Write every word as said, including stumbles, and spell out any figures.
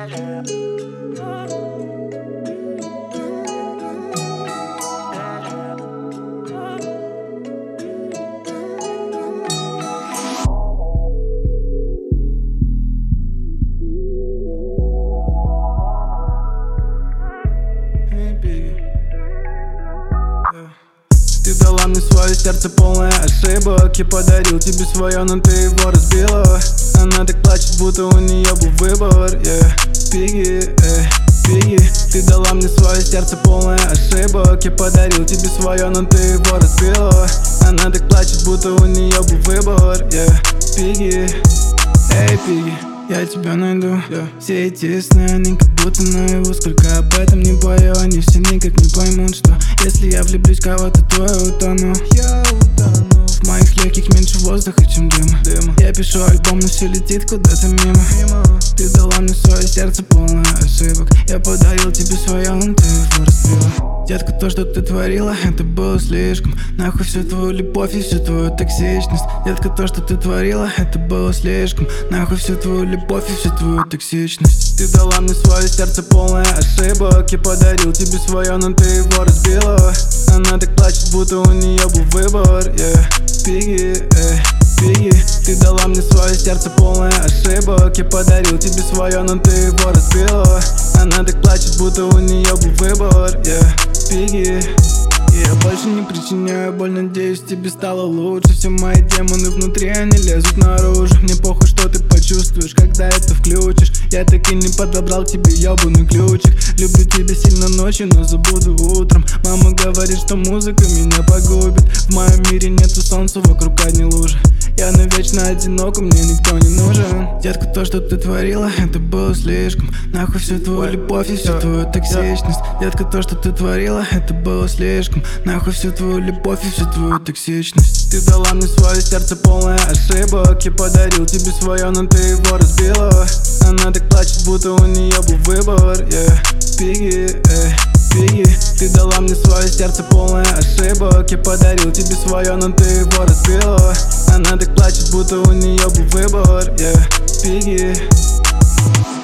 Ты дала мне свое сердце, полное ошибок. Я подарил тебе свое, но ты его разбила. Она так плачет, будто у нее был выбор, yeah. Пиги, эй, Пиги. Ты дала мне свое сердце, полное ошибок. Я подарил тебе свое, но ты его разбила. Она так плачет, будто у нее был выбор, yeah. Пиги, эй, Пиги, я тебя найду, yeah. Все эти сны, они как будто наяву. Сколько об этом не пою, они все никак не поймут, что если я влюблюсь в кого-то, то я утону. Я утону. В моих легких меньше воздуха, чем дыма, дыма. Я пишу альбом, но все летит куда-то мимо, мимо. Ты дала мне свое сердце, полное ошибок. Я подарил тебе свое, но ты его разбила. Детка, то, что ты творила, это было слишком. Нахуй всю твою любовь и всю твою токсичность. Детка, то, что ты творила, это было слишком. Нахуй всю твою любовь и всю твою токсичность. Ты дала мне свое сердце, полное ошибок. Я подарил тебе свое, но ты его разбила. Она так плачет, будто у нее был выбор, yeah. Пиги, эй, Пиги. Ты дала мне свое сердце, полное ошибок. Я подарил тебе свое, но ты его разбила. Она так плачет, будто у нее был выбор, yeah. Пиги. Я больше не причиняю боль, надеюсь, тебе стало лучше. Все мои демоны внутри, они лезут наружу. Мне похуй, что ты почувствуешь, когда это включишь. Я так и не подобрал тебе ебаный ключик. Люблю тебя сильно ночью, но забуду утром. Мама говорит, что музыка меня погубит. В моем мире нету солнца, вокруг одни лужи. Я навечно одинок, мне никто не нужен. Детка, то, что ты творила, это было слишком. Нахуй всю твою любовь и всю твою токсичность. Детка, то, что ты творила, это было слишком. Нахуй всю твою любовь и всю твою токсичность. Ты дала мне свое сердце, полное ошибок. Я подарил тебе свое, но ты его разбила. Она так плачет, будто у нее был выбор, yeah. Пиги, эй, Пиги. Ты дала мне свое сердце, полное ошибок. Я подарил тебе свое, но ты его разбила. Она так плачет, будто у нее был выбор, yeah. Пиги.